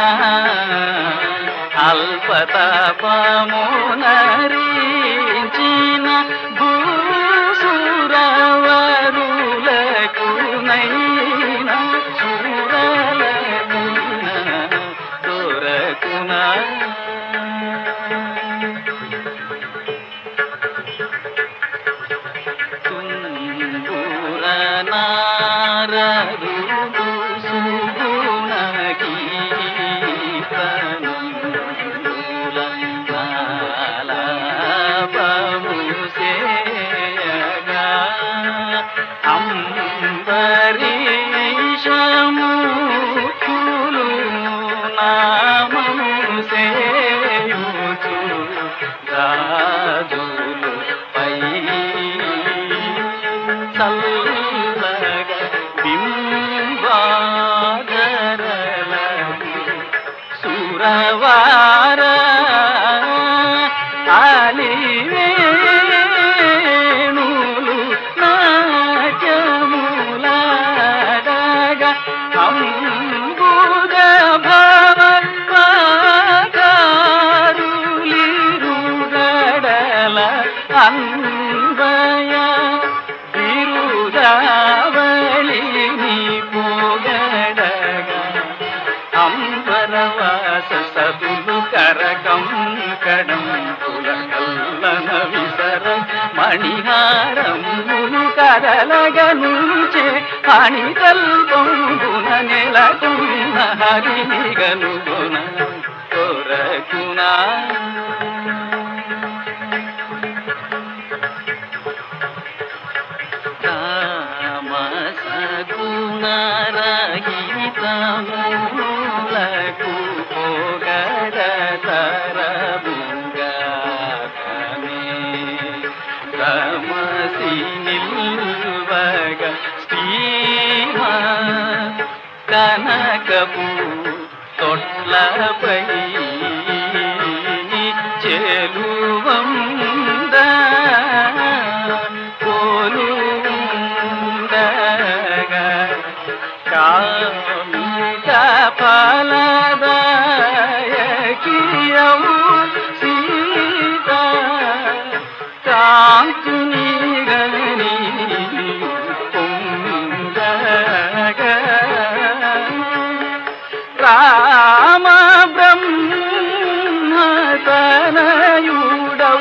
అల్పతపమునరించిన భూసురవరులకునైనా సురలకున దొరకునా నారదుడు సుగుణ కీర్తనముల నాలాపము సేయగా అంబరీషముఖులు నామము సేయుచు రాజులు పై చల్లగ బింబాధరలకు సురవార ఆలివేణులు నాట్యములాడగ అంబుజ భవకారులిరుగడల అన్వయ బిరుదావళిని పొగడగా అంబరవాస సతులు కరకంకణం పులకల్లన విసర మణిహారములు కదలగనుచే అణితల్పంబున నెలకున్న హరిని గనుగుణ కొరకునా గుణరహితములకు పొగడతరముగానే రమసి నిల్వగ శ్రీమ కనకపు తొట్లపై చెలువంద కామిత ఫలదాయకియౌ సీత కాంతుని గని పొందగ రామ బ్రహ్మ తనయుడౌ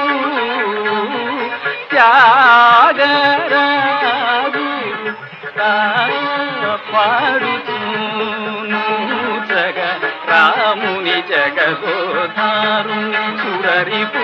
త్యాగరాజు పాడుచూను జగ రాముని జగదోధారుని సురరిపు